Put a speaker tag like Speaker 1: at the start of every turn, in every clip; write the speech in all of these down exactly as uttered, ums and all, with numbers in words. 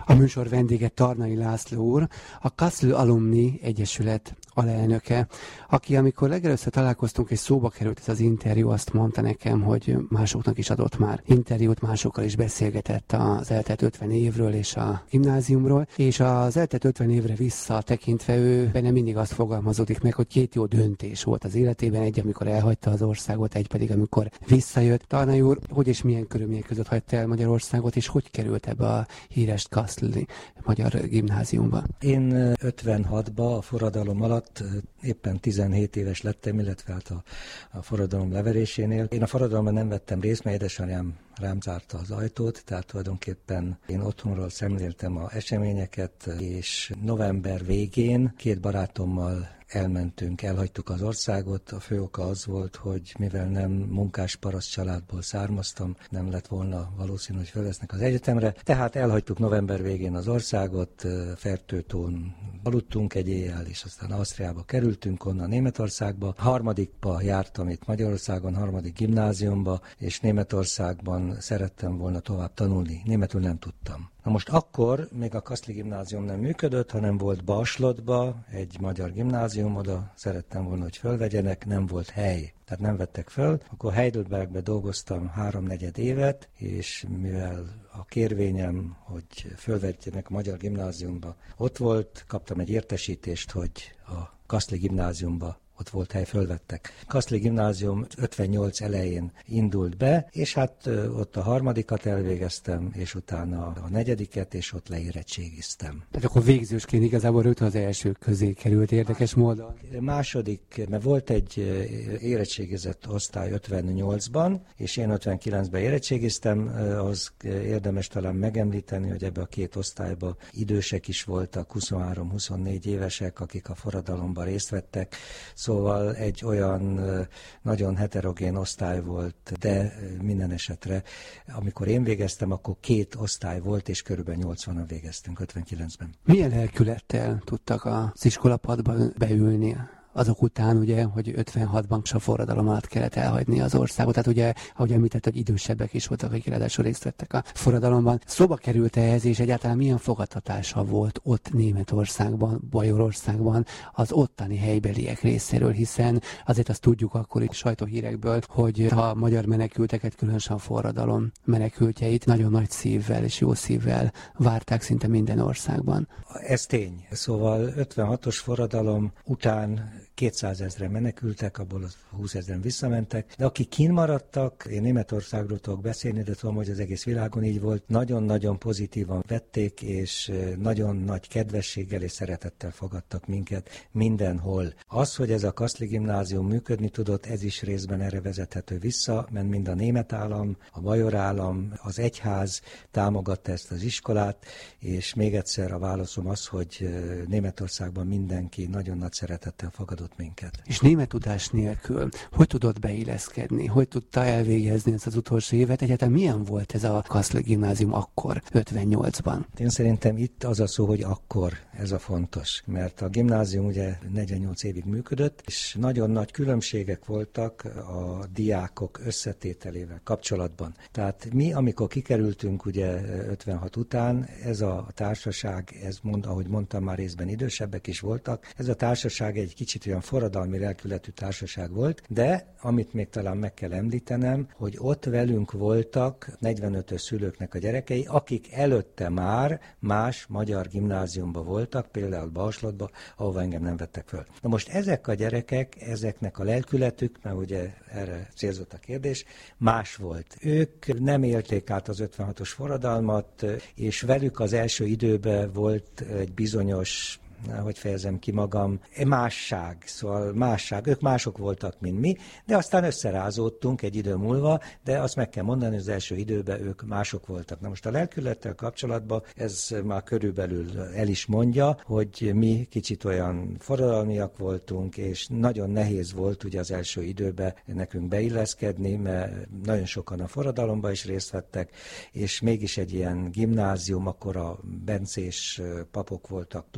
Speaker 1: A műsor vendége Tarnay László úr, a Kaszl Alumni Egyesület alelnöke, aki amikor legelőször találkoztunk és szóba került ez az interjú, azt mondta nekem, hogy másoknak is adott már interjút, másokkal is beszélgetett az eltelt ötven évről és a gimnáziumról, és az eltelt ötven évre visszatekintve ő benne mindig azt fogalmazódik meg, hogy két jó döntés volt az életében, egy, amikor elhagyta az országot, egy pedig, amikor visszajött. Tarnay úr, hogy és milyen körülmények között hagyta el Magyarországot, és hogy került ebbe a híres Kaszli Magyar Gimnáziumba?
Speaker 2: Én ötvenhatban a forradalom alatt éppen tizenhét éves lettem, illetve hát a, a forradalom leverésénél. Én a forradalomban nem vettem részt, mert édesanyám rám zárta az ajtót, tehát tulajdonképpen én otthonról szemléltem az eseményeket, és november végén két barátommal elmentünk, elhagytuk az országot. A fő oka az volt, hogy mivel nem munkás-paraszt családból származtam, nem lett volna valószínű, hogy fölvesznek az egyetemre. Tehát elhagytuk november végén az országot, Fertőtón aludtunk egy éjjel, és aztán Ausztriába kerültünk, onnan Németországba. Harmadikba jártam itt Magyarországon, harmadik gimnáziumba, és Németországban szerettem volna tovább tanulni. Németül nem tudtam. Na most akkor még a Kaszli Gimnázium nem működött, hanem volt Baslotba egy magyar gimnázium, oda szerettem volna, hogy fölvegyenek, nem volt hely, tehát nem vettek föl. Akkor Heidelbergbe dolgoztam háromnegyed évet, és mivel a kérvényem, hogy fölvegyenek a magyar gimnáziumba ott volt, kaptam egy értesítést, hogy a Kaszli Gimnáziumba ott volt hely, fölvettek. Kaszli Gimnázium ötvennyolc elején indult be, és hát ott a harmadikat elvégeztem, és utána a negyediket, és ott leérettségiztem.
Speaker 1: Tehát akkor végzősként igazából rögtön az elsők közé került érdekes módon.
Speaker 2: Második, mert volt egy érettségizett osztály ötvennyolcban, és én ötvenkilencben érettségiztem, az érdemes talán megemlíteni, hogy ebbe a két osztályba idősek is voltak, huszonhárom-huszonnégy évesek, akik a forradalomban részt vettek. Szóval egy olyan nagyon heterogén osztály volt, de minden esetre, amikor én végeztem, akkor két osztály volt, és körülbelül nyolcvanan végeztünk ötvenkilencben.
Speaker 1: Milyen lelkülettel tudtak az iskolapadban beülni? Azok után ugye, hogy ötvenhatban a forradalom alatt kellett elhagyni az országot. Tehát ugye, ahogy említett, hogy idősebbek is voltak, akik ráadásul részt vettek a forradalomban. Szóba került ehhez, és egyáltalán milyen fogadtatása volt ott Németországban, Bajorországban az ottani helybeliek részéről, hiszen azért azt tudjuk akkor itt sajtóhírekből, hogy a magyar menekülteket, különösen a forradalom menekültjeit nagyon nagy szívvel és jó szívvel várták szinte minden országban.
Speaker 2: Ez tény. Szóval ötvenhatos forradalom után kétszázezren menekültek, abból az húszezren visszamentek, de akik kint maradtak, én Németországról tudok beszélni, de tudom, hogy az egész világon így volt, nagyon-nagyon pozitívan vették, és nagyon nagy kedvességgel és szeretettel fogadtak minket mindenhol. Az, hogy ez a Kaszli Gimnázium működni tudott, ez is részben erre vezethető vissza, mert mind a német állam, a bajor állam, az egyház támogatta ezt az iskolát, és még egyszer a válaszom az, hogy Németországban mindenki nagyon nagy szeretettel fogadott minket.
Speaker 1: És német tudás nélkül hogy tudott beilleszkedni? Hogy tudta elvégezni ezt az utolsó évet? Egyáltalán milyen volt ez a Kaszli Gimnázium akkor, ötvennyolcban?
Speaker 2: Én szerintem itt az a szó, hogy akkor, ez a fontos. Mert a gimnázium ugye negyvennyolc évig működött, és nagyon nagy különbségek voltak a diákok összetételével kapcsolatban. Tehát mi, amikor kikerültünk ugye ötvenhat után, ez a társaság, ez mond, ahogy mondtam, már részben idősebbek is voltak, ez a társaság egy kicsit olyan forradalmi lelkületű társaság volt, de amit még talán meg kell említenem, hogy ott velünk voltak negyvenötös szülőknek a gyerekei, akik előtte már más magyar gimnáziumban voltak, például Baslotba, ahova engem nem vettek föl. Na most ezek a gyerekek, ezeknek a lelkületük, mert ugye erre célzott a kérdés, más volt. Ők nem élték át az ötvenhatos forradalmat, és velük az első időben volt egy bizonyos, hogy fejezem ki magam, másság, szóval másság, ők mások voltak, mint mi, de aztán összerázódtunk egy idő múlva, de azt meg kell mondani, hogy az első időben ők mások voltak. Na most a lelkülettel kapcsolatban ez már körülbelül el is mondja, hogy mi kicsit olyan forradalmiak voltunk, és nagyon nehéz volt ugye az első időben nekünk beilleszkedni, mert nagyon sokan a forradalomban is részt vettek, és mégis egy ilyen gimnázium, akkor a bencés papok voltak túlsúlyban,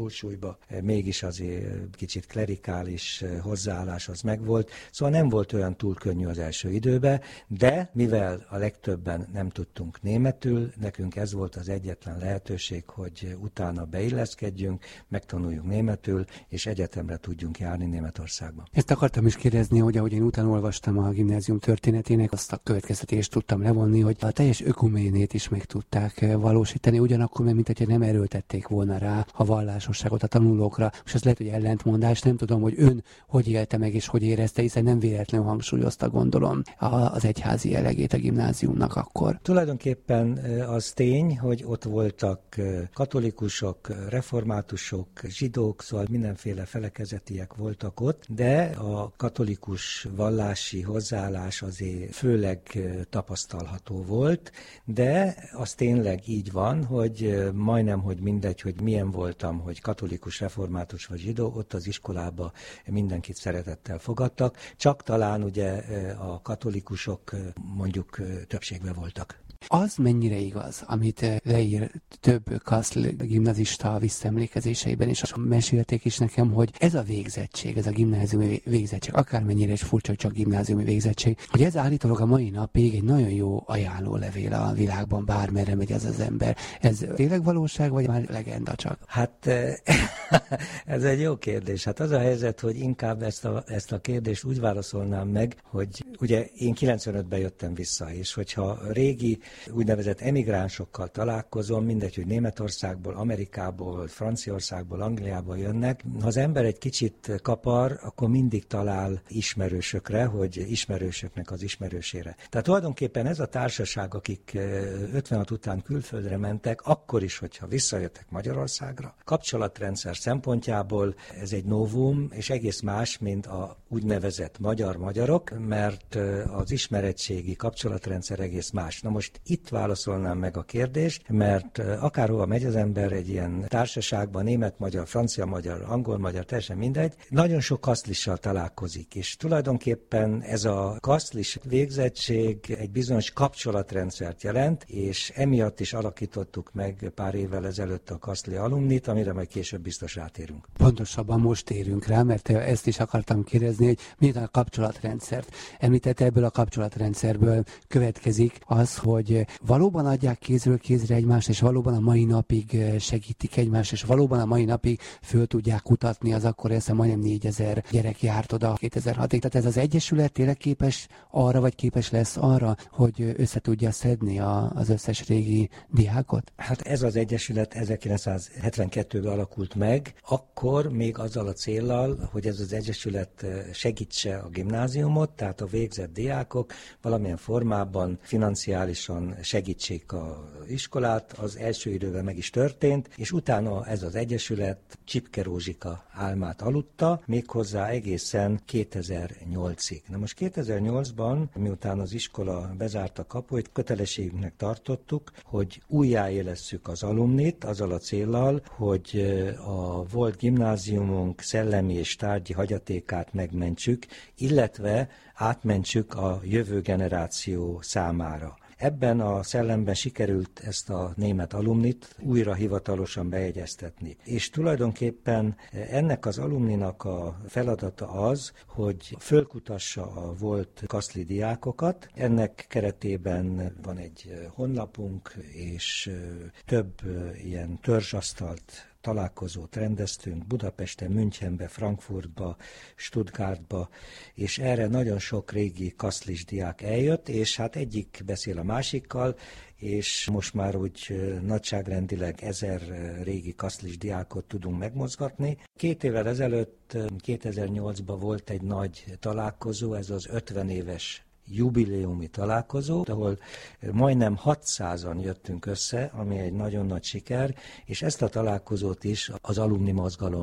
Speaker 2: országban mégis azért kicsit klerikális hozzáállás az megvolt, szóval nem volt olyan túl könnyű az első időben, de mivel a legtöbben nem tudtunk németül, nekünk ez volt az egyetlen lehetőség, hogy utána beilleszkedjünk, megtanuljuk németül, és egyetemre tudjunk járni Németországban.
Speaker 1: Ezt akartam is kérdezni, hogy ahogy én utána olvastam a gimnázium történetének, azt a következtetést tudtam levonni, hogy a teljes ökuménét is meg tudták valósítani, ugyanakkor, mint hogyha nem erőltették volna rá a vallásosságot a tanulókra. És ez lehet, hogy ellentmondás, nem tudom, hogy ön hogy élte meg és hogy érezte, hiszen nem véletlenül hangsúlyozta, gondolom, az egyházi jellegét a gimnáziumnak akkor.
Speaker 2: Tulajdonképpen az tény, hogy ott voltak katolikusok, reformátusok, zsidók, szóval mindenféle felekezetiek voltak ott, de a katolikus vallási hozzáállás azért főleg tapasztalható volt, de az tényleg így van, hogy majdnem, hogy mindegy, hogy milyen voltam, hogy katolikus, református vagy zsidó, ott az iskolába mindenkit szeretettel fogadtak, csak talán ugye a katolikusok mondjuk többségben voltak.
Speaker 1: Az mennyire igaz, amit leír több Kaszl gimnazista visszaemlékezéseiben, és mesélték is nekem, hogy ez a végzettség, ez a gimnáziumi végzettség, akármennyire is furcsa, hogy csak gimnáziumi végzettség, hogy ez állítólag a mai napig egy nagyon jó ajánlólevél a világban, bármerre megy az az ember. Ez tényleg valóság, vagy már legenda csak?
Speaker 2: Hát ez egy jó kérdés. Hát az a helyzet, hogy inkább ezt a, ezt a kérdést úgy válaszolnám meg, hogy ugye én kilencvenötben jöttem vissza, és hogyha régi úgynevezett emigránsokkal találkozom, mindegy, hogy Németországból, Amerikából, Franciaországból, Angliából jönnek. Ha az ember egy kicsit kapar, akkor mindig talál ismerősökre, hogy ismerősöknek az ismerősére. Tehát tulajdonképpen ez a társaság, akik ötvenhat után külföldre mentek, akkor is, hogyha visszajöttek Magyarországra, kapcsolatrendszer szempontjából ez egy novum, és egész más, mint a úgynevezett magyar-magyarok, mert az ismeretségi kapcsolatrendszer egész más. Na most itt válaszolnám meg a kérdést, mert akárhova megy az ember egy ilyen társaságban, német-magyar, francia-magyar, angol-magyar, teljesen mindegy, nagyon sok kaszlissal találkozik, és tulajdonképpen ez a kaszlis végzettség egy bizonyos kapcsolatrendszert jelent, és emiatt is alakítottuk meg pár évvel ezelőtt a kaszli alumnit, amire majd később biztos rátérünk.
Speaker 1: Pontosabban most térünk rá, mert ezt is akartam kérdezni, hogy mi a kapcsolatrendszert. Említette, ebből a kapcsolatrendszerből következik az, hogy valóban adják kézről kézre egymást, és valóban a mai napig segítik egymást, és valóban a mai napig föl tudják kutatni, az akkor ezt a majdnem négyezer gyerek járt oda kétezer-hatig. Tehát ez az egyesület tényleg képes arra, vagy képes lesz arra, hogy össze tudja szedni a, az összes régi diákot?
Speaker 2: Hát ez az egyesület ezerkilencszázhetvenkettőben alakult meg, akkor még azzal a céllal, hogy ez az egyesület segítse a gimnáziumot, tehát a végzett diákok valamilyen formában financiálisan segítsék az iskolát, az első időben meg is történt, és utána ez az egyesület Csipke Rózsika álmát aludta, méghozzá egészen kétezer-nyolcig. Na most kétezer-nyolcban, miután az iskola bezárta kapuit, kötelességünknek tartottuk, hogy újjáélesszük az alumnit, azzal a céllal, hogy a volt gimnáziumunk szellemi és tárgyi hagyatékát megmentsük, illetve átmentsük a jövő generáció számára. Ebben a szellemben sikerült ezt a német alumnit újra hivatalosan bejegyeztetni. És tulajdonképpen ennek az alumninak a feladata az, hogy fölkutassa a volt kaszli diákokat. Ennek keretében van egy honlapunk, és több ilyen törzsasztalt találkozót rendeztünk Budapesten, Münchenbe, Frankfurtba, Stuttgartba, és erre nagyon sok régi kaszlis diák eljött, és hát egyik beszél a másikkal, és most már úgy nagyságrendileg ezer régi kaszlis diákot tudunk megmozgatni. Két évvel ezelőtt, kétezer-nyolcban volt egy nagy találkozó, ez az ötven éves jubileumi találkozó, ahol majdnem hatszázan jöttünk össze, ami egy nagyon nagy siker, és ezt a találkozót is az alumni mozgalom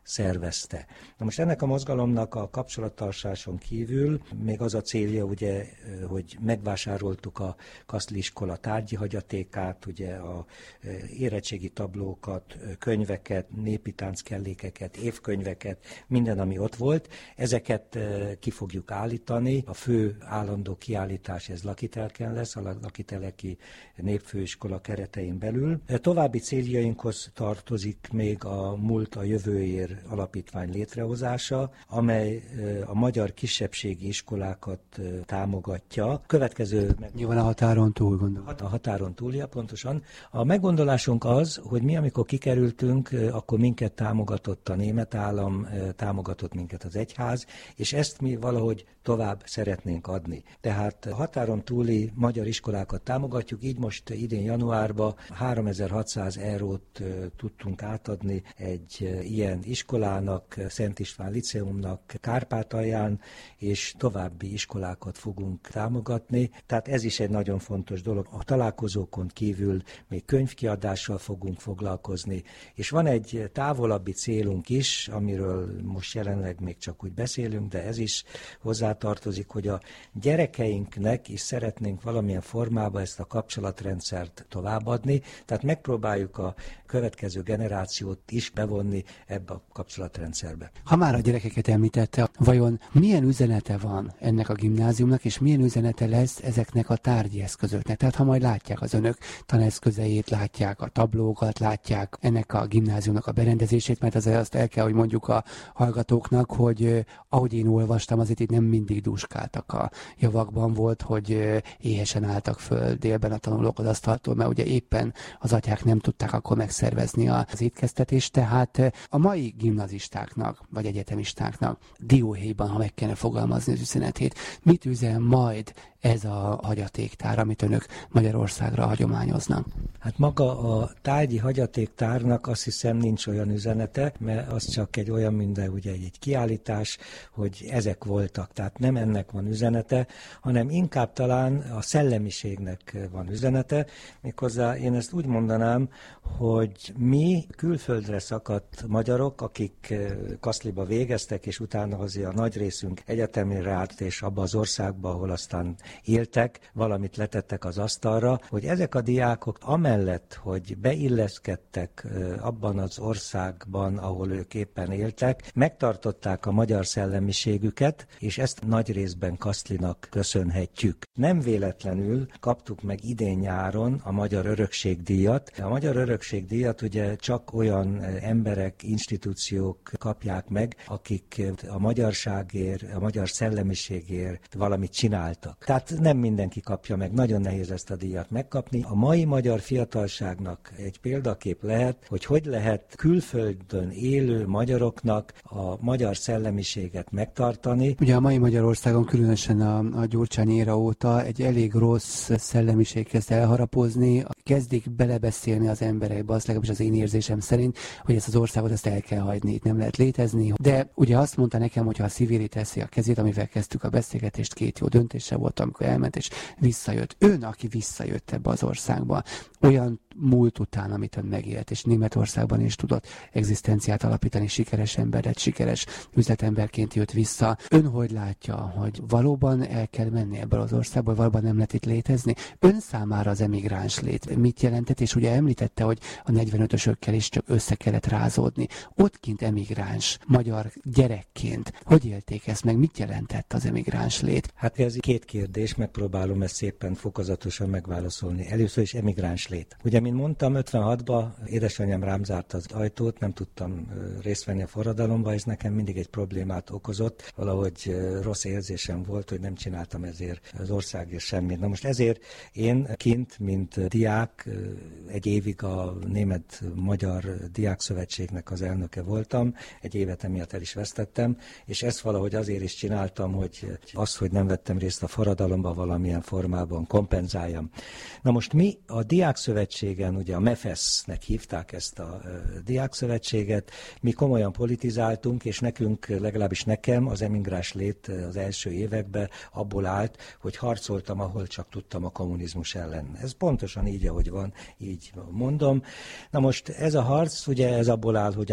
Speaker 2: szervezte. Na most ennek a mozgalomnak a kapcsolattartáson kívül még az a célja, ugye, hogy megvásároltuk a Kasztli iskola tárgyi hagyatékát, ugye a érettségi tablókat, könyveket, népi tánckellékeket, évkönyveket, minden, ami ott volt. Ezeket ki fogjuk állítani. A fő állandó kiállítás ez Lakitelken lesz, a Lakiteleki Népfőiskola keretein belül. További céljainkhoz tartozik még a Múlt a jövőért alapítvány létrehozása, amely a magyar kisebbségi iskolákat támogatja. Következő...
Speaker 1: Nyilván a határon túl, gondolom.
Speaker 2: A határon túlja, pontosan. A meggondolásunk az, hogy mi, amikor kikerültünk, akkor minket támogatott a német állam, támogatott minket az egyház, és ezt mi valahogy tovább szeretnénk adni. Tehát határon túli magyar iskolákat támogatjuk, így most idén januárban háromezer-hatszáz eurót tudtunk átadni egy ilyen iskolának, Szent István Liceumnak Kárpátalján, és további iskolákat fogunk támogatni. Tehát ez is egy nagyon fontos dolog. A találkozókon kívül még könyvkiadással fogunk foglalkozni, és van egy távolabbi célunk is, amiről most jelenleg még csak úgy beszélünk, de ez is hozzátartozik, hogy a gyerekeinknek is szeretnénk valamilyen formában ezt a kapcsolatrendszert továbbadni, tehát megpróbáljuk a következő generációt is bevonni ebbe a kapcsolatrendszerbe.
Speaker 1: Ha már a gyerekeket említette, vajon milyen üzenete van ennek a gimnáziumnak, és milyen üzenete lesz ezeknek a tárgyi eszközöknek? Tehát ha majd látják az önök taneszközeit, látják a tablókat, látják ennek a gimnáziumnak a berendezését, mert azért azt el kell, hogy mondjuk a hallgatóknak, hogy ahogy én olvastam, azért itt nem mindig duskáltak a javakban, volt, hogy éhesen álltak föl délben a tanulók az asztaltól, mert ugye éppen az atyák nem tudták akkor megszervezni az étkeztetést, tehát a mai gimnazistáknak, vagy egyetemistáknak dióhéjban, ha meg kellene fogalmazni az üzenetét, mit üzen majd ez a hagyatéktár, amit önök Magyarországra hagyományoznak?
Speaker 2: Hát maga a tárgyi hagyatéktárnak azt hiszem nincs olyan üzenete, mert az csak egy olyan minden, ugye egy kiállítás, hogy ezek voltak. Tehát nem ennek van üzenete, hanem inkább talán a szellemiségnek van üzenete. Méghozzá én ezt úgy mondanám, hogy mi külföldre szakadt magyarok, akik Kasztliba végeztek, és utána azért a nagy részünk egyetemre állt, és abba az országba, ahol aztán éltek, valamit letettek az asztalra, hogy ezek a diákok amellett, hogy beilleszkedtek abban az országban, ahol ők éppen éltek, megtartották a magyar szellemiségüket, és ezt nagy részben Kasztlinak köszönhetjük. Nem véletlenül kaptuk meg idén nyáron a Magyar Örökségdíjat. A Magyar Örökségdíjat ugye csak olyan emberek, institúciók kapják meg, akik a magyarságért, a magyar szellemiségért valamit csináltak. Tehát nem mindenki kapja meg, nagyon nehéz ezt a díjat megkapni. A mai magyar fiatalságnak egy példakép lehet, hogy hogy lehet külföldön élő magyaroknak a magyar szellemiséget megtartani.
Speaker 1: Ugye a mai Magyarországon, különösen a, a Gyurcsány éra óta egy elég rossz szellemiség kezd elharapozni, kezdik belebeszélni az emberekbe, az legalábbis az én érzésem szerint, hogy ezt az országot ezt el kell hagyni, itt nem lehet létezni. De ugye azt mondta nekem, hogy ha a szívére teszi a kezét, amivel kezdtük a beszélgetést, két jó döntése volt, amikor elment és visszajött. Ön, aki visszajött ebbe az országba, olyan múlt után, amit ön megélt, és Németországban is tudott egzisztenciát alapítani, sikeres ember lett, sikeres üzletemberként jött vissza. Ön hogy látja, hogy valóban el kell menni ebből az országból, valóban nem lehet itt létezni? Ön számára az emigráns lét mit jelentett, és ugye említette, hogy a negyvenötösökkel is csak össze kellett rázódni. Ott kint emigráns, magyar gyerekként, hogy élték ezt meg, mit jelentett az emigráns lét?
Speaker 2: Hát ez két kérdés, megpróbálom ezt szépen fokozatosan megválaszolni. Először is emigráns lét. Ugye, mint mondtam, ötvenhatban édesanyám rám zárt az ajtót, nem tudtam részt venni a forradalomba, és nekem mindig egy problémát okozott. Valahogy rossz érzésem volt, hogy nem csináltam ezért az országért semmit. Na most ezért én kint, mint diák, egy évig a Német-Magyar Diákszövetségnek az elnöke voltam, egy évet emiatt el is vesztettem, és ezt valahogy azért is csináltam, hogy azt, hogy nem vettem részt a forradalomba, valamilyen formában kompenzáljam. Na most mi a Diákszövetségen, ugye a MEFESZ-nek hívták ezt a Diákszövetséget, mi komolyan politizáltunk, és nekünk, legalábbis nekem az emigráns lét az első években abból állt, hogy harcoltam, ahol csak tudtam a kommunizmus ellen. Ez pontosan így, ahogy van, így mondom. Na most ez a harc, ugye ez abból áll, hogy a német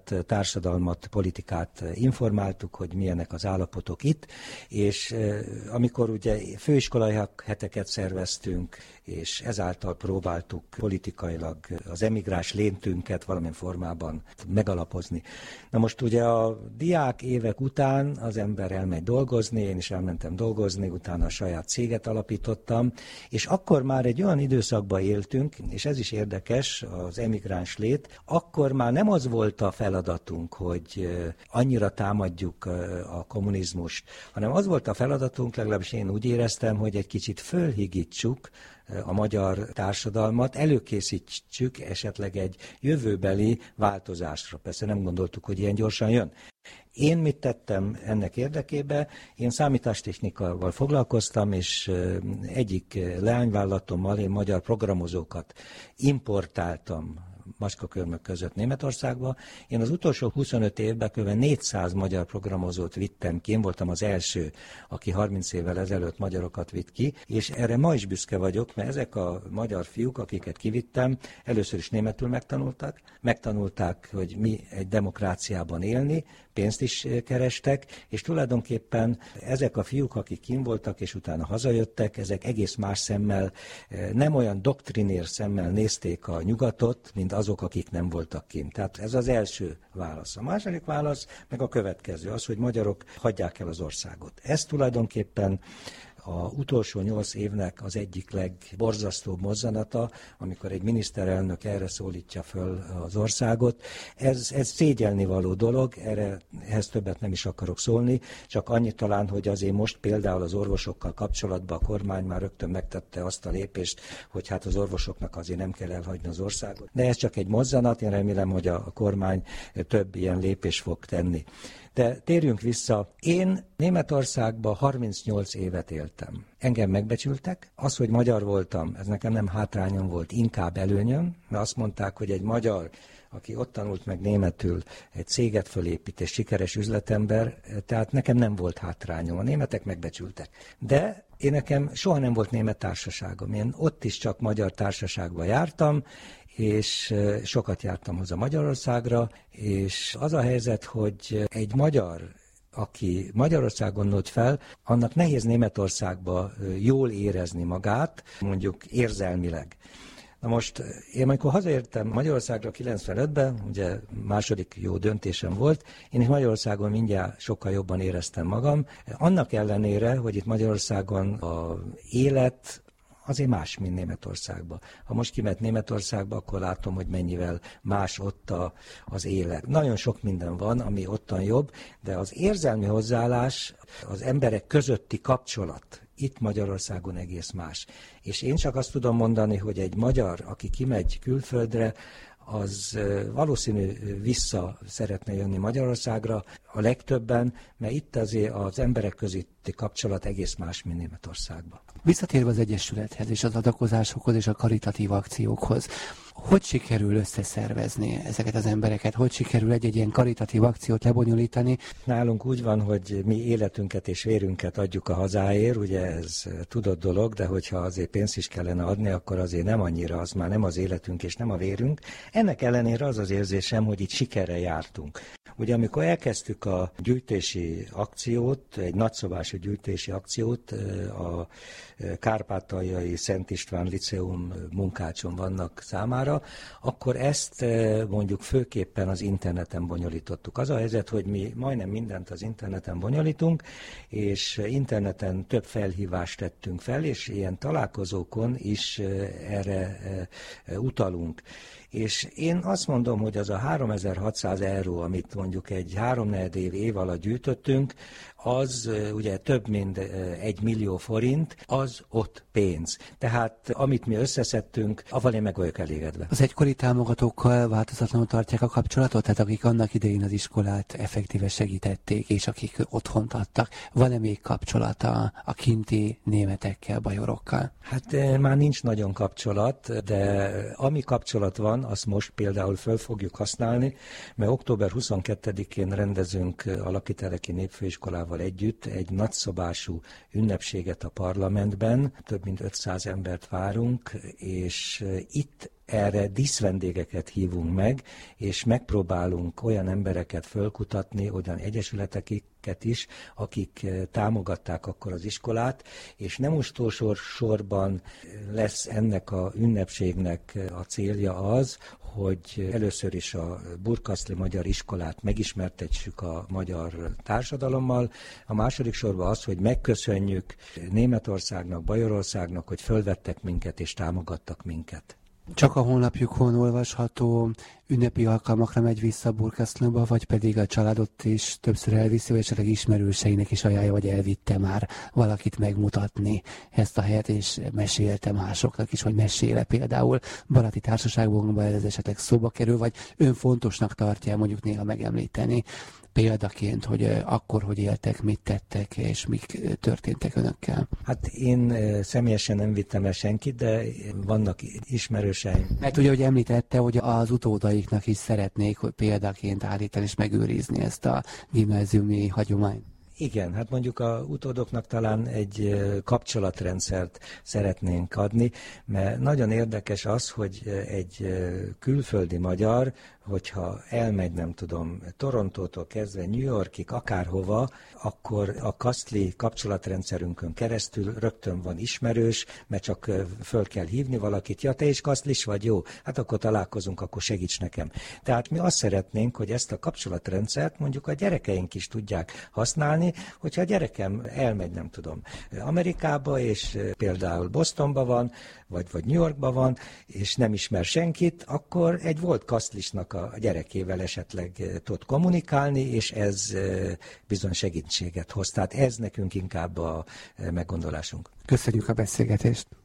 Speaker 2: élet, társadalmat, politikát informáltuk, hogy milyenek az állapotok itt, és amikor ugye főiskolai heteket szerveztünk, és ezáltal próbáltuk politikailag az emigráns léntünket valamilyen formában megalapozni. Na most ugye a diák évek után az ember elmegy dolgozni, én is elmentem dolgozni, utána a saját céget alapítottam, és akkor már egy olyan időszakban éltünk, és ez is érdekes, az emigráns lét, akkor már nem az volt a feladatunk, hogy annyira támadjuk a kommunizmust, hanem az volt a feladatunk, legalábbis én úgy éreztem, hogy egy kicsit fölhigítsuk a magyar társadalmat, előkészítsük esetleg egy jövőbeli változásra. Persze nem gondoltuk, hogy ilyen gyorsan jön. Én mit tettem ennek érdekében? Én számítástechnikával foglalkoztam, és egyik leányvállalatommal én magyar programozókat importáltam macskakörmök között Németországba. Én az utolsó huszonöt évben kb. négyszáz magyar programozót vittem ki. Én voltam az első, aki harminc évvel ezelőtt magyarokat vitt ki, és erre ma is büszke vagyok, mert ezek a magyar fiúk, akiket kivittem, először is németül megtanultak, megtanulták, hogy mi egy demokráciában élni, pénzt is kerestek, és tulajdonképpen ezek a fiúk, akik kint voltak, és utána hazajöttek, ezek egész más szemmel, nem olyan doktrinér szemmel nézték a nyugatot, mint azok, akik nem voltak kint. Tehát ez az első válasz. A második válasz meg a következő, az, hogy magyarok hagyják el az országot. Ez tulajdonképpen a utolsó nyolc évnek az egyik legborzasztóbb mozzanata, amikor egy miniszterelnök erre szólítja föl az országot. Ez, ez szégyelnivaló dolog, erre, ehhez többet nem is akarok szólni, csak annyit talán, hogy azért most például az orvosokkal kapcsolatban a kormány már rögtön megtette azt a lépést, hogy hát az orvosoknak azért nem kell elhagyni az országot. De ez csak egy mozzanat, én remélem, hogy a kormány több ilyen lépést fog tenni. De térjünk vissza. Én Németországban harmincnyolc évet éltem. Engem megbecsültek. Az, hogy magyar voltam, ez nekem nem hátrányom volt, inkább előnyöm, mert azt mondták, hogy egy magyar, aki ott tanult meg németül, egy céget fölépít, és sikeres üzletember, tehát nekem nem volt hátrányom. A németek megbecsültek. De én nekem soha nem volt német társaságom. Én ott is csak magyar társaságba jártam, és sokat jártam haza Magyarországra, és az a helyzet, hogy egy magyar, aki Magyarországon nőtt fel, annak nehéz Németországba jól érezni magát, mondjuk érzelmileg. Na most én amikor hazaértem Magyarországra kilencvenötben, ugye második jó döntésem volt, én is Magyarországon mindjárt sokkal jobban éreztem magam. Annak ellenére, hogy itt Magyarországon az élet azért más, mint Németországban. Ha most kimegy Németországba, akkor látom, hogy mennyivel más ott a, az élet. Nagyon sok minden van, ami ottan jobb, de az érzelmi hozzáállás, az emberek közötti kapcsolat itt Magyarországon egész más. És én csak azt tudom mondani, hogy egy magyar, aki kimegy külföldre, az valószínű vissza szeretne jönni Magyarországra a legtöbben, mert itt azért az emberek közötti kapcsolat egész más, mint Németországban.
Speaker 1: Visszatérve az Egyesülethez és az adakozásokhoz és a karitatív akciókhoz, hogy sikerül összeszervezni ezeket az embereket? Hogy sikerül egy-egy ilyen karitatív akciót lebonyolítani?
Speaker 2: Nálunk úgy van, hogy mi életünket és vérünket adjuk a hazáért, ugye ez tudott dolog, de hogyha azért pénzt is kellene adni, akkor azért nem annyira, az már nem az életünk és nem a vérünk. Ennek ellenére az az érzésem, hogy itt sikerrel jártunk. Ugye amikor elkezdtük a gyűjtési akciót, egy nagyszabású gyűjtési akciót, a Kárpátaljai Szent István Liceum munkácson vannak számára, akkor ezt mondjuk főképpen az interneten bonyolítottuk. Az a helyzet, hogy mi majdnem mindent az interneten bonyolítunk, és interneten több felhívást tettünk fel, és ilyen találkozókon is erre utalunk. És én azt mondom, hogy az a háromezer-hatszáz euró, amit mondjuk egy háromnegyed év év alatt gyűjtöttünk, az ugye több mint egy millió forint, az ott pénz. Tehát amit mi összeszedtünk, avval én meg vagyok elégedve.
Speaker 1: Az egykori támogatókkal változatlanul tartják a kapcsolatot? Tehát akik annak idején az iskolát effektíve segítették, és akik otthont adtak, van-e még kapcsolata a kinti németekkel, bajorokkal?
Speaker 2: Hát már nincs nagyon kapcsolat, de ami kapcsolat van, azt most például föl fogjuk használni, mert október huszonkettedikén rendezünk a Lakiteleki Népfőiskolával együtt egy nagyszabású ünnepséget a parlamentben, több mint ötszáz embert várunk, és itt erre díszvendégeket hívunk meg, és megpróbálunk olyan embereket fölkutatni, olyan egyesületeket is, akik támogatták akkor az iskolát, és nem utolsó sorban lesz ennek a ünnepségnek a célja az, hogy először is a Burgkastli Magyar Iskolát megismertetsük a magyar társadalommal, a második sorban az, hogy megköszönjük Németországnak, Bajorországnak, hogy fölvettek minket és támogattak minket.
Speaker 1: Csak a honlapjukon olvasható, ünnepi alkalmakra megy vissza Burgkastliba, vagy pedig a családot is többször elviszi, vagy esetleg ismerőseinek is ajánlja, vagy elvitte már valakit megmutatni ezt a helyet, és mesélte másoknak is, vagy meséle például baráti társaságban, ez esetleg szóba kerül, vagy ön fontosnak tartja mondjuk néha megemlíteni példaként, hogy akkor, hogy éltek, mit tettek, és mik történtek önökkel?
Speaker 2: Hát én személyesen nem vittem el senkit, de vannak ismerőseim.
Speaker 1: Mert ugye, hogy említette, hogy az utódaiknak is szeretnék hogy példaként állítani és megőrizni ezt a gimnáziumi hagyományt.
Speaker 2: Igen, hát mondjuk a utódoknak talán egy kapcsolatrendszert szeretnénk adni, mert nagyon érdekes az, hogy egy külföldi magyar, hogyha elmegy, nem tudom, Torontótól kezdve New Yorkig, akárhova, akkor a kastli kapcsolatrendszerünkön keresztül rögtön van ismerős, mert csak föl kell hívni valakit, ja, te is kastlis vagy, jó, hát akkor találkozunk, akkor segíts nekem. Tehát mi azt szeretnénk, hogy ezt a kapcsolatrendszert mondjuk a gyerekeink is tudják használni, hogyha a gyerekem elmegy, nem tudom, Amerikába, és például Bostonba van, vagy, vagy New Yorkba van, és nem ismer senkit, akkor egy volt kasztlisnak a gyerekével esetleg tud kommunikálni, és ez bizony segítséget hoz. Tehát ez nekünk inkább a meggondolásunk.
Speaker 1: Köszönjük a beszélgetést!